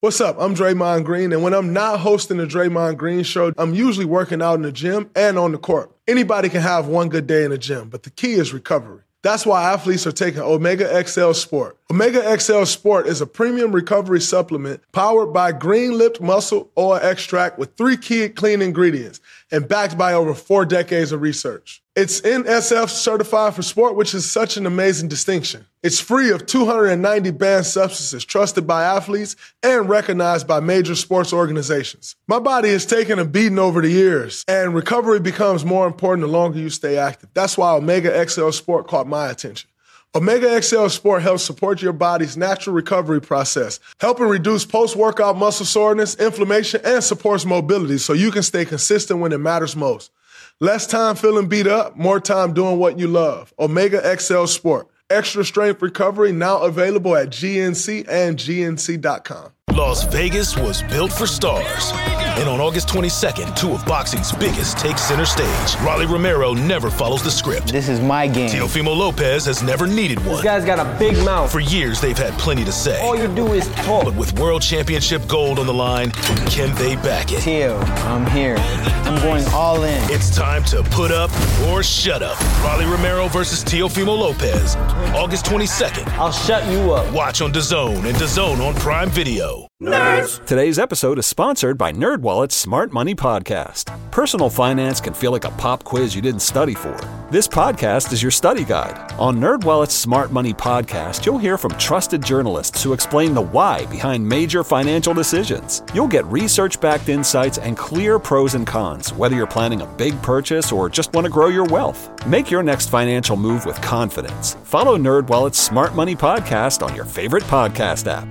What's up? I'm Draymond Green, and when I'm not hosting the Draymond Green Show, I'm usually working out in the gym and on the court. Anybody can have one good day in the gym, but the key is recovery. That's why athletes are taking Omega XL Sport. Omega XL Sport is a premium recovery supplement powered by Green Lipped Muscle Oil Extract with 3 key clean ingredients and backed by over 4 decades of research. It's NSF certified for sport, which is such an amazing distinction. It's free of 290 banned substances trusted by athletes and recognized by major sports organizations. My body has taken a beating over the years, and recovery becomes more important the longer you stay active. That's why Omega XL Sport caught my attention. Omega XL Sport helps support your body's natural recovery process, helping reduce post-workout muscle soreness, inflammation, and supports mobility so you can stay consistent when it matters most. Less time feeling beat up, more time doing what you love. Omega XL Sport. Extra strength recovery now available at GNC and GNC.com. Las Vegas was built for stars. And on August 22nd, 2 of boxing's biggest take center stage. Rolly Romero never follows the script. This is my game. Teofimo Lopez has never needed one. This guy's got a big mouth. For years, they've had plenty to say. All you do is talk. But with World Championship gold on the line, can they back it? Teo, I'm here. I'm going all in. It's time to put up or shut up. Rolly Romero versus Teofimo Lopez. August 22nd. I'll shut you up. Watch on DAZN and DAZN on Prime Video. Nerds! Today's episode is sponsored by NerdWallet's Smart Money Podcast. Personal finance can feel like a pop quiz you didn't study for. This podcast is your study guide. On NerdWallet's Smart Money Podcast, you'll hear from trusted journalists who explain the why behind major financial decisions. You'll get research-backed insights and clear pros and cons, whether you're planning a big purchase or just want to grow your wealth. Make your next financial move with confidence. Follow NerdWallet's Smart Money Podcast on your favorite podcast app.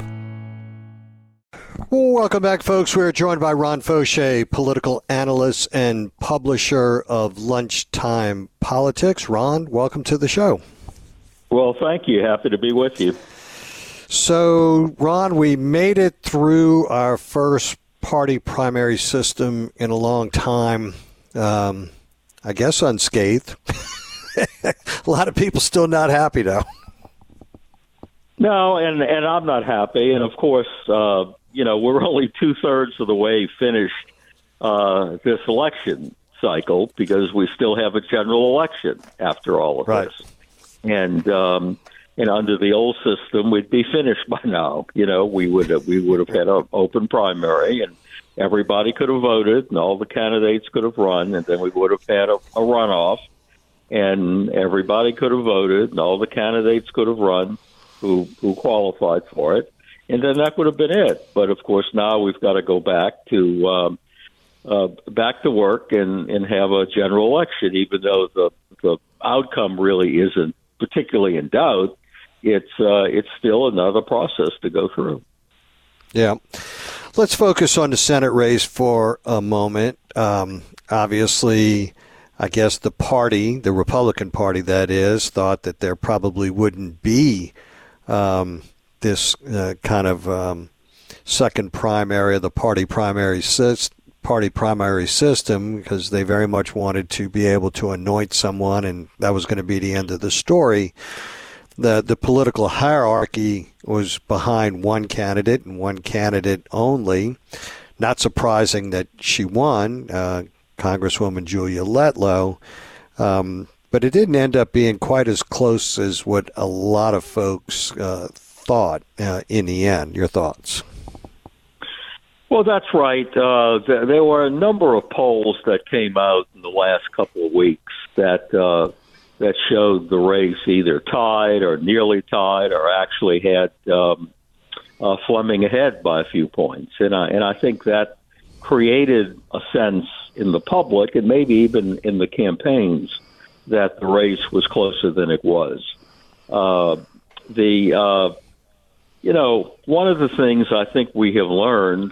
Welcome back, folks. We're joined by Ron Fauché, political analyst and publisher of Lunchtime Politics. Ron, welcome to the show. Well, thank you. Happy to be with you. So, Ron, we made it through our first party primary system in a long time, I guess unscathed. A lot of people still not happy, though. No, and I'm not happy. And, of course, we're only 2/3 of the way finished this election cycle because we still have a general election after all of this. And under the old system, we'd be finished by now. We would have had an open primary, and everybody could have voted, and all the candidates could have run, and then we would have had a runoff, and everybody could have voted, and all the candidates could have run who qualified for it. And then that would have been it. But, of course, now we've got to go back to work and have a general election, even though the outcome really isn't particularly in doubt. It's still another process to go through. Yeah. Let's focus on the Senate race for a moment. Obviously, I guess the Republican Party, that is, thought that there probably wouldn't be this kind of second primary of the party primary system because they very much wanted to be able to anoint someone, and that was going to be the end of the story. The political hierarchy was behind one candidate and one candidate only. Not surprising that she won, Congresswoman Julia Letlow. But it didn't end up being quite as close as what a lot of folks thought in the end. Your thoughts? Well, that's right. There were a number of polls that came out in the last couple of weeks that showed the race either tied or nearly tied or actually had Fleming ahead by a few points. And I think that created a sense in the public and maybe even in the campaigns that the race was closer than it was. One of the things I think we have learned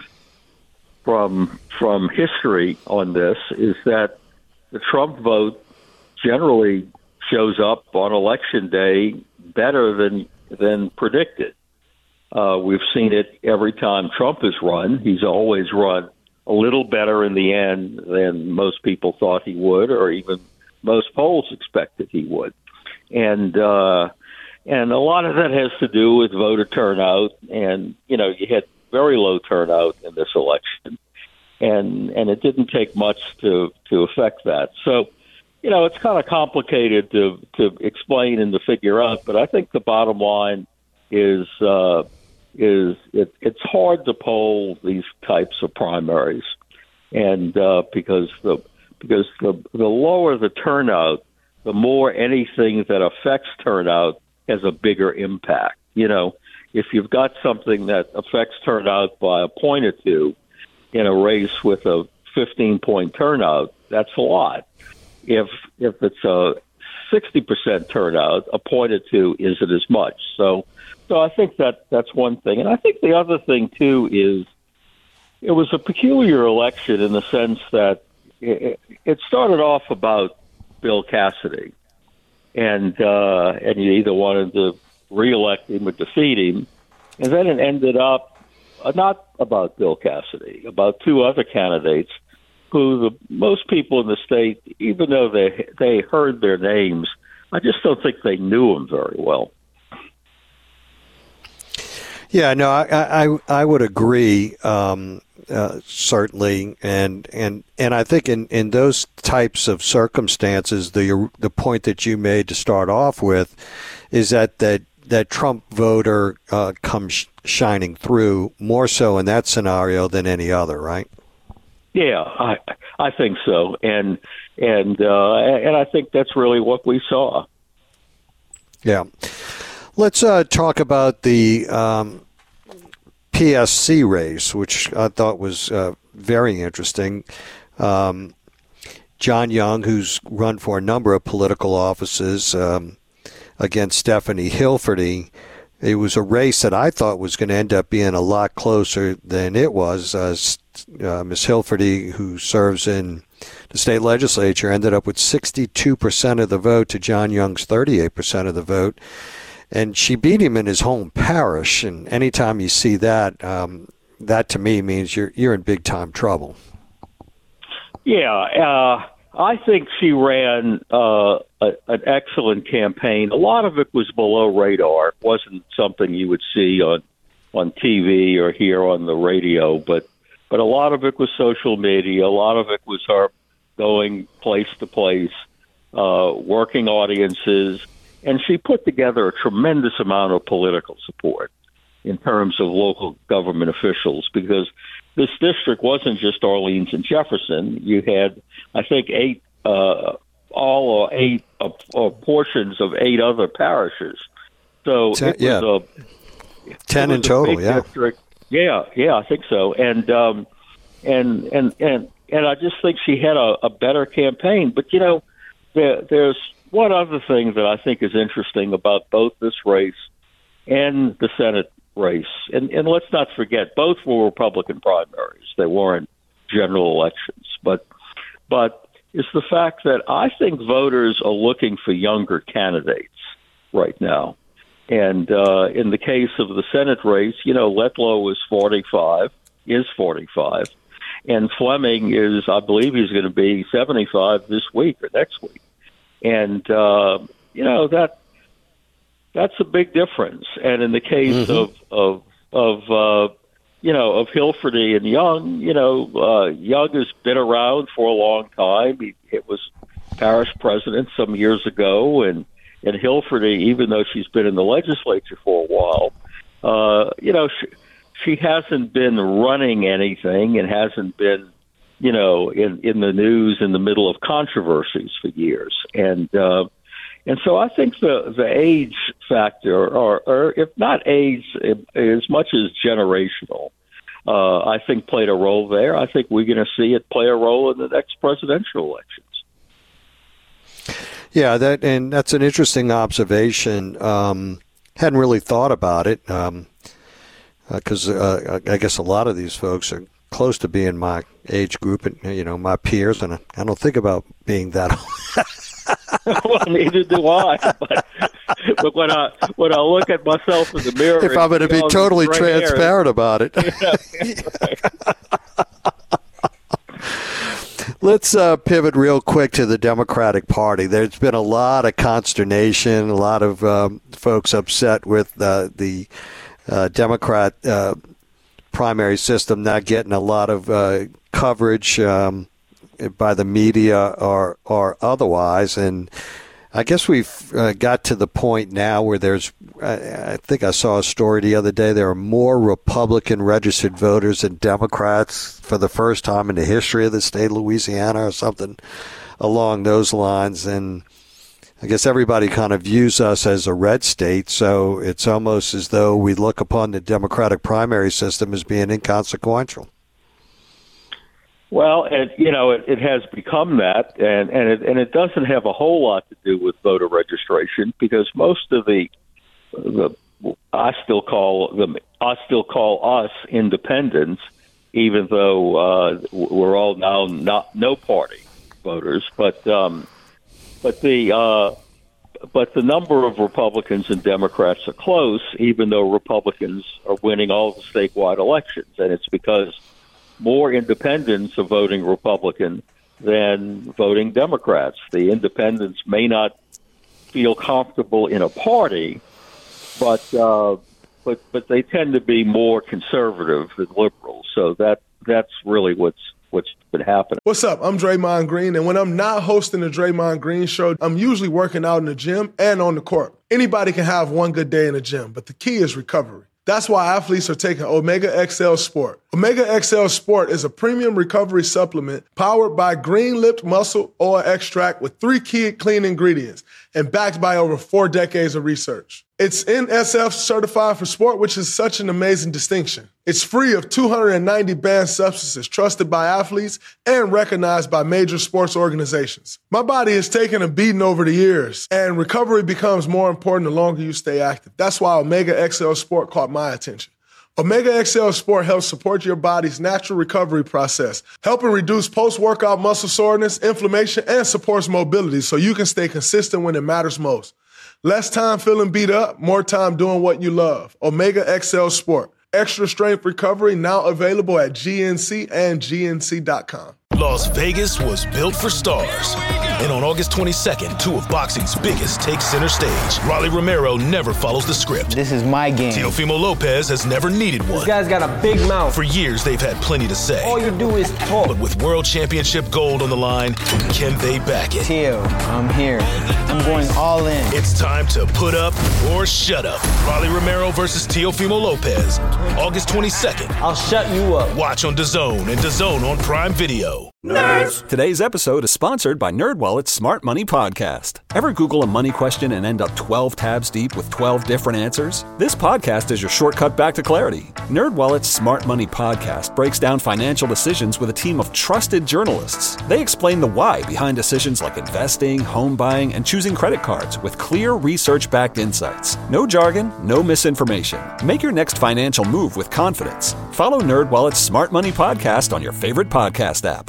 from history on this is that the Trump vote generally shows up on Election Day better than predicted. We've seen it every time Trump has run. He's always run a little better in the end than most people thought he would, or even most polls expected he would. And a lot of that has to do with voter turnout. And, you had very low turnout in this election, and it didn't take much to affect that. So, it's kind of complicated to explain and to figure out. But I think the bottom line is it's hard to poll these types of primaries, and because the lower the turnout, the more anything that affects turnout has a bigger impact. If you've got something that affects turnout by a point or two in a race with a 15-point turnout, that's a lot. If it's a 60% turnout, a point or two isn't as much. So I think that's one thing. And I think the other thing, too, is it was a peculiar election in the sense that it started off about Bill Cassidy. And you either wanted to reelect him or defeat him. And then it ended up not about Bill Cassidy, about two other candidates who most people in the state, even though they heard their names, I just don't think they knew them very well. Yeah, no, I would agree, certainly, and I think in those types of circumstances, the point that you made to start off with is that Trump voter comes shining through more so in that scenario than any other, right? Yeah, I think so, and I think that's really what we saw. Yeah. Let's talk about the PSC race, which I thought was very interesting. John Young, who's run for a number of political offices against Stephanie Hilferty. It was a race that I thought was going to end up being a lot closer than it was. Ms. Hilferty, who serves in the state legislature, ended up with 62% of the vote to John Young's 38% of the vote. And she beat him in his home parish. And anytime you see that, that to me means you're in big time trouble. Yeah, I think she ran an excellent campaign. A lot of it was below radar. It wasn't something you would see on TV or hear on the radio, but a lot of it was social media. A lot of it was her going place to place, working audiences. And she put together a tremendous amount of political support in terms of local government officials, because this district wasn't just Orleans and Jefferson. You had, I think, eight portions of 8 other parishes. So it was 10 in total. Yeah. District. Yeah, I think so. And I just think she had a better campaign. But there's one other thing that I think is interesting about both this race and the Senate race, and let's not forget, both were Republican primaries. They weren't general elections. But it's the fact that I think voters are looking for younger candidates right now. And in the case of the Senate race, Letlow is 45, and Fleming is, I believe he's going to be 75 this week or next week. And, that's a big difference. And in the case of Hilferty and Young, Young has been around for a long time. He was parish president some years ago, and Hilferty, even though she's been in the legislature for a while, she hasn't been running anything and hasn't been, in the news in the middle of controversies for years. And so I think the age factor, or if not age, as much as generational, I think played a role there. I think we're going to see it play a role in the next presidential elections. Yeah, that's an interesting observation. Hadn't really thought about it because I guess a lot of these folks are close to being my age group and my peers, and I don't think about being that old. Well, neither do I. But when I look at myself in the mirror, if I'm going to be totally transparent about it. Let's pivot real quick to the Democratic Party. There's been a lot of consternation, a lot of folks upset with the Democrat primary system not getting a lot of coverage by the media or otherwise. And I guess we've got to the point now where I think I saw a story the other day, there are more Republican registered voters than Democrats for the first time in the history of the state of Louisiana or something along those lines. And I guess everybody kind of views us as a red state, so it's almost as though we look upon the Democratic primary system as being inconsequential. Well, and it has become that, and it doesn't have a whole lot to do with voter registration, because most of the I still call us independents, even though we're all now no party voters, but the number of Republicans and Democrats are close, even though Republicans are winning all the statewide elections, and it's because more independents are voting Republican than voting Democrats. The independents may not feel comfortable in a party, but they tend to be more conservative than liberals. So that's really what's been happening. What's up? I'm Draymond Green, and when I'm not hosting the Draymond Green Show, I'm usually working out in the gym and on the court. Anybody can have one good day in the gym, but the key is recovery. That's why athletes are taking Omega XL Sport. Omega XL Sport is a premium recovery supplement powered by green-lipped muscle oil extract with 3 key clean ingredients and backed by over 4 decades of research. It's NSF certified for sport, which is such an amazing distinction. It's free of 290 banned substances trusted by athletes and recognized by major sports organizations. My body has taken a beating over the years, and recovery becomes more important the longer you stay active. That's why Omega XL Sport caught my attention. Omega XL Sport helps support your body's natural recovery process, helping reduce post-workout muscle soreness, inflammation, and supports mobility so you can stay consistent when it matters most. Less time feeling beat up, more time doing what you love. Omega XL Sport. Extra strength recovery now available at GNC and GNC.com. Las Vegas was built for stars. And on August 22nd, 2 of boxing's biggest take center stage. Rolly Romero never follows the script. This is my game. Teofimo Lopez has never needed one. This guy's got a big mouth. For years, they've had plenty to say. All you do is talk. But with World Championship gold on the line, can they back it? Teo, I'm here. I'm going all in. It's time to put up or shut up. Rolly Romero versus Teofimo Lopez, August 22nd. I'll shut you up. Watch on DAZN and DAZN on Prime Video. Nerds! Today's episode is sponsored by NerdWallet's Smart Money Podcast. Ever Google a money question and end up 12 tabs deep with 12 different answers? This podcast is your shortcut back to clarity. NerdWallet's Smart Money Podcast breaks down financial decisions with a team of trusted journalists. They explain the why behind decisions like investing, home buying, and choosing credit cards with clear research-backed insights. No jargon, no misinformation. Make your next financial move with confidence. Follow NerdWallet's Smart Money Podcast on your favorite podcast app.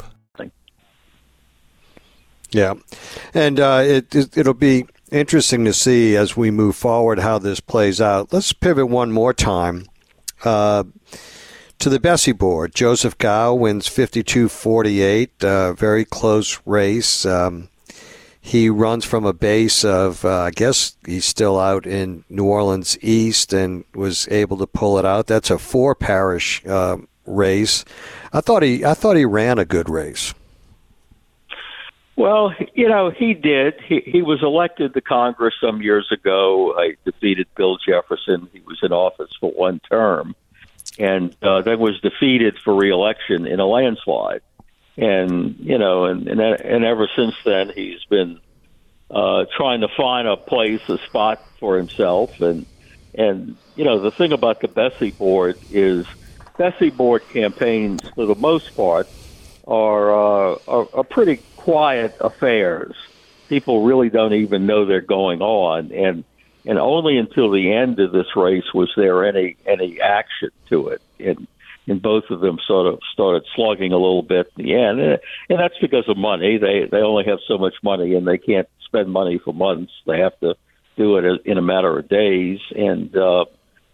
Yeah, and it'll be interesting to see as we move forward how this plays out. Let's pivot one more time to the Bessie board. Joseph Gow wins 52-48, very close race. He runs from a base of, I guess he's still out in New Orleans East and was able to pull it out. That's a 4-parish race. I thought he ran a good race. Well, he did. He was elected to Congress some years ago. I defeated Bill Jefferson. He was in office for 1 term, and then was defeated for re-election in a landslide. And and ever since then, he's been trying to find a spot for himself. And the thing about the Bessie board is Bessie board campaigns, for the most part, are pretty quiet affairs. People really don't even know they're going on, and only until the end of this race was there any action to it. And both of them sort of started slugging a little bit in the end, and that's because of money. They only have so much money, and they can't spend money for months. They have to do it in a matter of days, but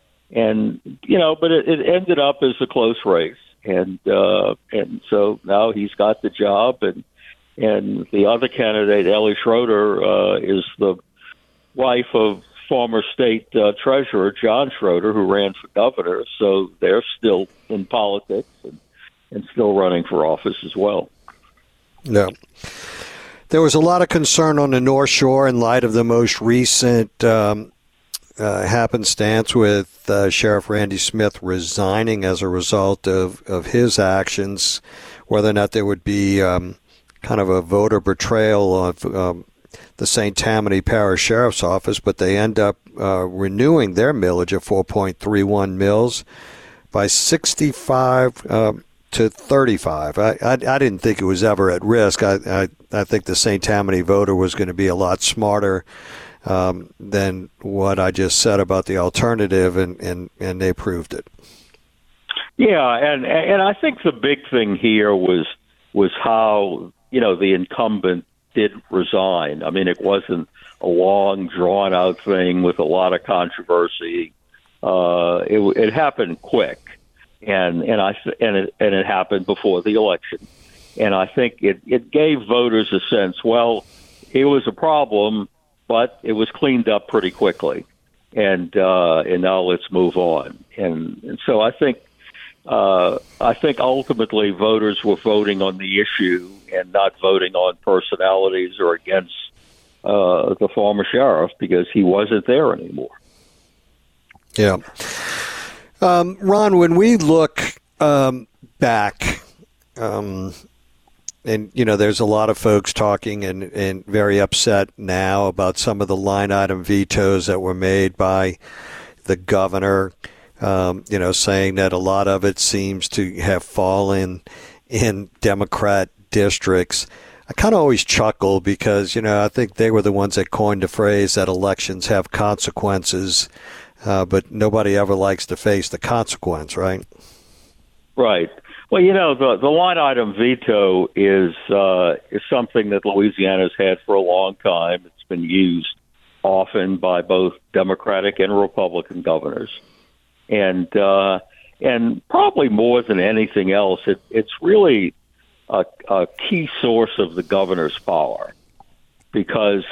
it ended up as a close race. And so now he's got the job, and the other candidate, Ellie Schroeder, is the wife of former state treasurer, John Schroeder, who ran for governor. So they're still in politics and still running for office as well. Yeah. There was a lot of concern on the North Shore in light of the most recent happenstance with Sheriff Randy Smith resigning as a result of his actions, whether or not there would be kind of a voter betrayal of the St. Tammany Parish Sheriff's Office, but they end up renewing their millage of 4.31 mils by 65 to 35. I didn't think it was ever at risk. I think the St. Tammany voter was going to be a lot smarter than what I just said about the alternative, and they proved it. Yeah, and I think the big thing here was how, the incumbent did resign. I mean, it wasn't a long, drawn-out thing with a lot of controversy. It happened quick. And it happened before the election, and I think it gave voters a sense. Well, it was a problem, but it was cleaned up pretty quickly, and now let's move on. And so I think ultimately voters were voting on the issue and not voting on personalities or against the former sheriff because he wasn't there anymore. Yeah. Ron, when we look back, and, there's a lot of folks talking and very upset now about some of the line item vetoes that were made by the governor, saying that a lot of it seems to have fallen in Democrat districts. I kind of always chuckle because, I think they were the ones that coined the phrase that elections have consequences. But nobody ever likes to face the consequence, right? Right. Well, the line item veto is something that Louisiana's had for a long time. It's been used often by both Democratic and Republican governors, and probably more than anything else, it's really a key source of the governor's power because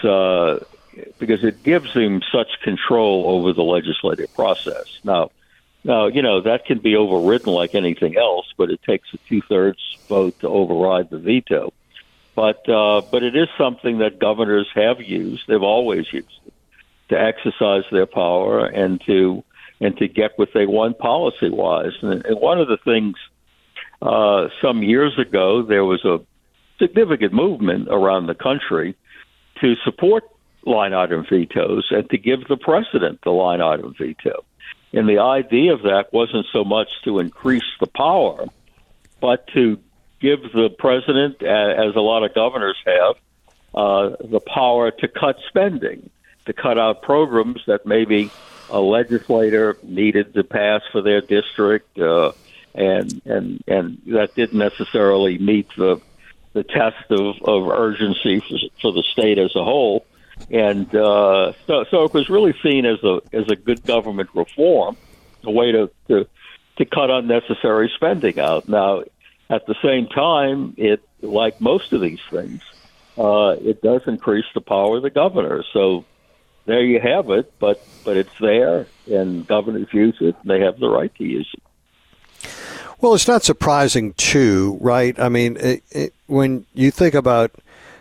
it gives him such control over the legislative process. Now, that can be overridden like anything else, but it takes a 2/3 vote to override the veto. But it is something that governors have used. They've always used it to exercise their power and to get what they want policy-wise. And one of the things some years ago, there was a significant movement around the country to support line item vetoes and to give the president the line item veto. And the idea of that wasn't so much to increase the power, but to give the president, as a lot of governors have, the power to cut spending, to cut out programs that maybe a legislator needed to pass for their district, and that didn't necessarily meet the test of urgency for the state as a whole. And so it was really seen as a good government reform, a way to cut unnecessary spending out. Now, at the same time, it, like most of these things, it does increase the power of the governor. So there you have it, but it's there, and governors use it, and they have the right to use it. Well, it's not surprising, too, right? I mean, when you think about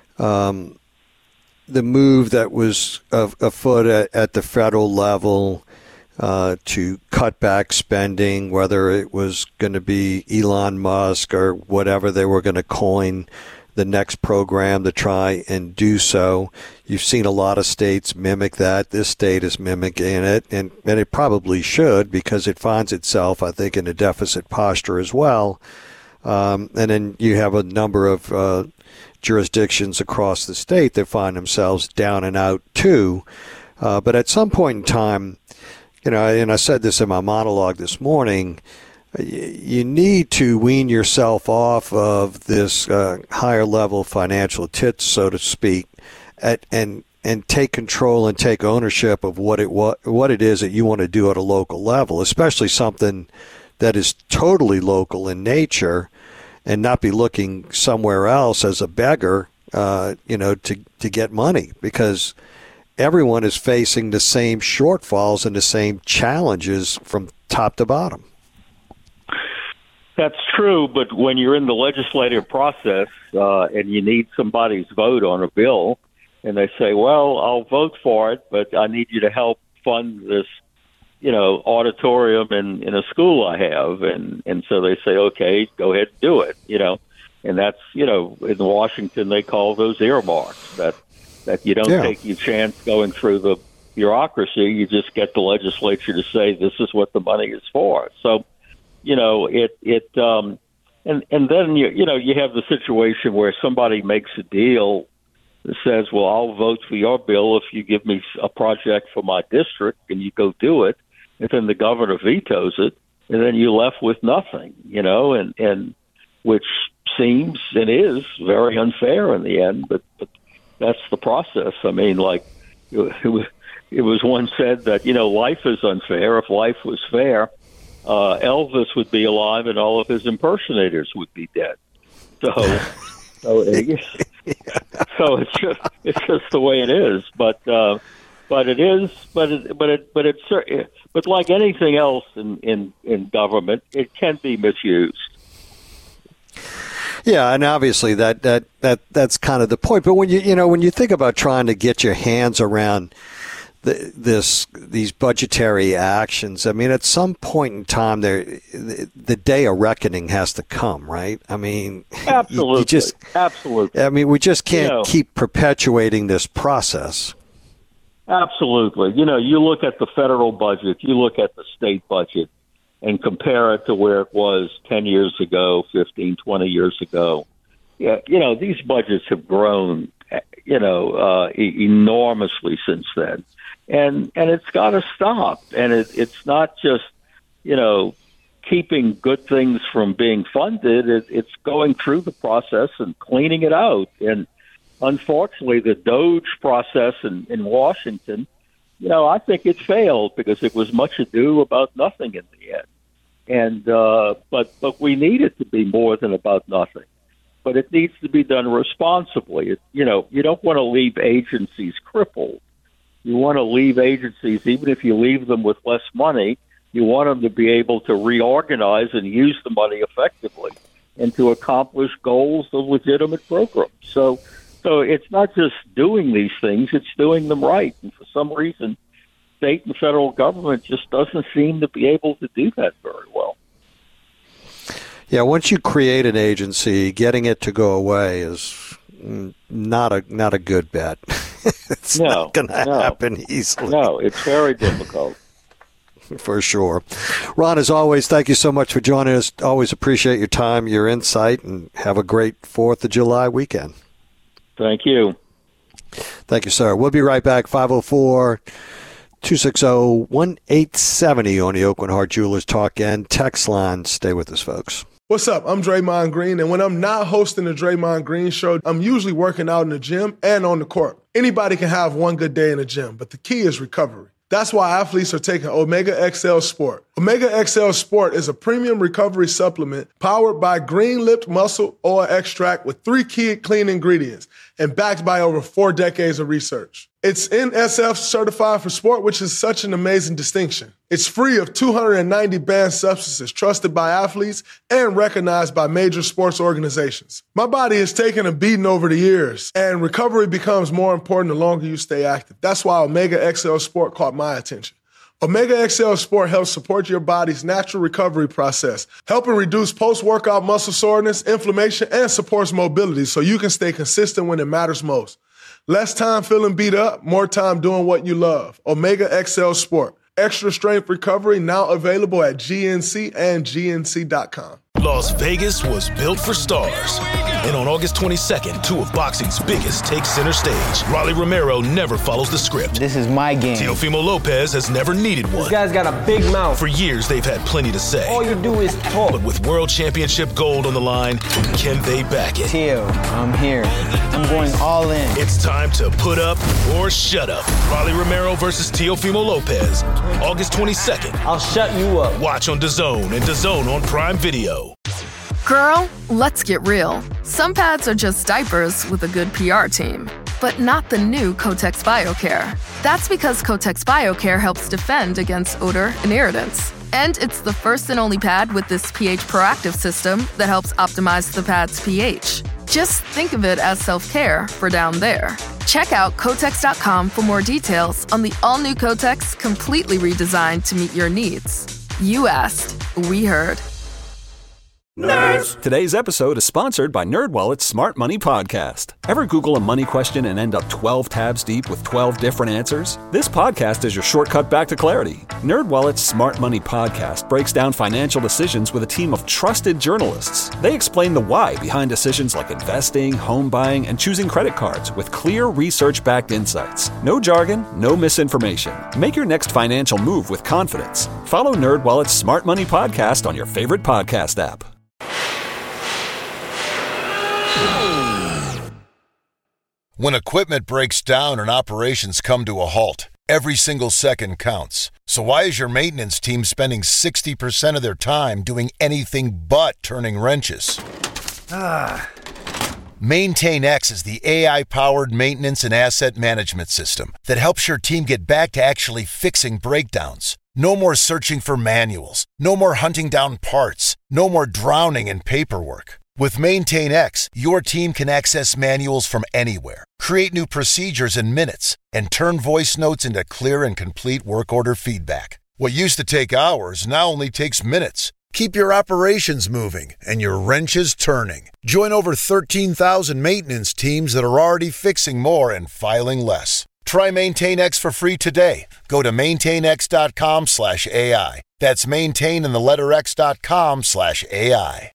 the move that was afoot at the federal level to cut back spending, whether it was going to be Elon Musk or whatever they were going to coin the next program to try and do so. You've seen a lot of states mimic that. This state is mimicking it, and it probably should because it finds itself, I think, in a deficit posture as well. And then you have a number of jurisdictions across the state that find themselves down and out too. But at some point in time, and I said this in my monologue this morning, you need to wean yourself off of this higher level financial tits, so to speak, and take control and take ownership of what it is that you want to do at a local level, especially something that is totally local in nature, and not be looking somewhere else as a beggar, to get money. Because everyone is facing the same shortfalls and the same challenges from top to bottom. That's true, but when you're in the legislative process and you need somebody's vote on a bill, and they say, well, I'll vote for it, but I need you to help fund this, auditorium in a school I have. And so they say, okay, go ahead and do it, And that's, in Washington, they call those earmarks, that you don't take your chance going through the bureaucracy. You just get the legislature to say, this is what the money is for. So, and then you have the situation where somebody makes a deal that says, well, I'll vote for your bill if you give me a project for my district, and you go do it, and then the governor vetoes it, and then you're left with nothing, and which seems and is very unfair in the end, but that's the process. I mean, like it was once said that, life is unfair. If life was fair, Elvis would be alive and all of his impersonators would be dead. So it's just the way it is. But like anything else in government, it can be misused. Yeah, and obviously that's kind of the point. But when you think about trying to get your hands around these budgetary actions, I mean, at some point in time, the day of reckoning has to come, right? I mean, absolutely, absolutely. I mean, we just can't keep perpetuating this process. Absolutely. You look at the federal budget, you look at the state budget, and compare it to where it was 10 years ago, 15, 20 years ago. Yeah, these budgets have grown, enormously since then. And it's got to stop. And it's not just, keeping good things from being funded. It's going through the process and cleaning it out. And unfortunately, the DOGE process in Washington, I think it failed because it was much ado about nothing in the end. And but we need it to be more than about nothing. But it needs to be done responsibly. You don't want to leave agencies crippled. You want to leave agencies, even if you leave them with less money, you want them to be able to reorganize and use the money effectively and to accomplish goals of legitimate programs. So it's not just doing these things, it's doing them right. And for some reason, state and federal government just doesn't seem to be able to do that very well. Yeah, once you create an agency, getting it to go away is not a good bet. It's not going to happen easily. No, it's very difficult. For sure. Ron, as always, thank you so much for joining us. Always appreciate your time, your insight, and have a great 4th of July weekend. Thank you. Thank you, sir. We'll be right back. 504-260-1870 on the Oakland Heart Jewelers Talk and text line. Stay with us, folks. What's up? I'm Draymond Green, and when I'm not hosting the Draymond Green Show, I'm usually working out in the gym and on the court. Anybody can have one good day in the gym, but the key is recovery. That's why athletes are taking Omega XL Sport. Omega XL Sport is a premium recovery supplement powered by green-lipped muscle oil extract with 3 key clean ingredients and backed by over 4 decades of research. It's NSF certified for sport, which is such an amazing distinction. It's free of 290 banned substances trusted by athletes and recognized by major sports organizations. My body has taken a beating over the years, and recovery becomes more important the longer you stay active. That's why Omega XL Sport caught my attention. Omega XL Sport helps support your body's natural recovery process, helping reduce post-workout muscle soreness, inflammation, and supports mobility so you can stay consistent when it matters most. Less time feeling beat up, more time doing what you love. Omega XL Sport. Extra strength recovery now available at GNC and GNC.com. Las Vegas was built for stars. And on August 22nd, 2 of boxing's biggest take center stage. Rolly Romero never follows the script. This is my game. Teofimo Lopez has never needed one. This guy's got a big mouth. For years, they've had plenty to say. All you do is talk. But with World Championship gold on the line, can they back it? Teo, I'm here. I'm going all in. It's time to put up or shut up. Rolly Romero versus Teofimo Lopez. August 22nd. I'll shut you up. Watch on DAZN and DAZN on Prime Video. Girl, let's get real. Some pads are just diapers with a good PR team. but not the new Kotex BioCare. That's because Kotex BioCare helps defend against odor and irritants. And it's the first and only pad with this pH proactive system that helps optimize the pad's pH. Just think of it as self-care for down there. Check out Kotex.com for more details on the all-new Kotex, completely redesigned to meet your needs. You asked, we heard. Nerds! Today's episode is sponsored by NerdWallet's Smart Money Podcast. Ever Google a money question and end up 12 tabs deep with 12 different answers? This podcast is your shortcut back to clarity. NerdWallet's Smart Money Podcast breaks down financial decisions with a team of trusted journalists. They explain the why behind decisions like investing, home buying, and choosing credit cards with clear research-backed insights. No jargon, no misinformation. Make your next financial move with confidence. Follow NerdWallet's Smart Money Podcast on your favorite podcast app. When equipment breaks down and operations come to a halt, every single second counts. So why is your maintenance team spending 60% of their time doing anything but turning wrenches? MaintainX is the AI-powered maintenance and asset management system that helps your team get back to actually fixing breakdowns. No more searching for manuals. No more hunting down parts. No more drowning in paperwork. With MaintainX, your team can access manuals from anywhere, create new procedures in minutes, and turn voice notes into clear and complete work order feedback. What used to take hours now only takes minutes. Keep your operations moving and your wrenches turning. Join over 13,000 maintenance teams that are already fixing more and filing less. Try MaintainX for free today. Go to maintainx.com/AI. That's maintain and the letter X.com/AI.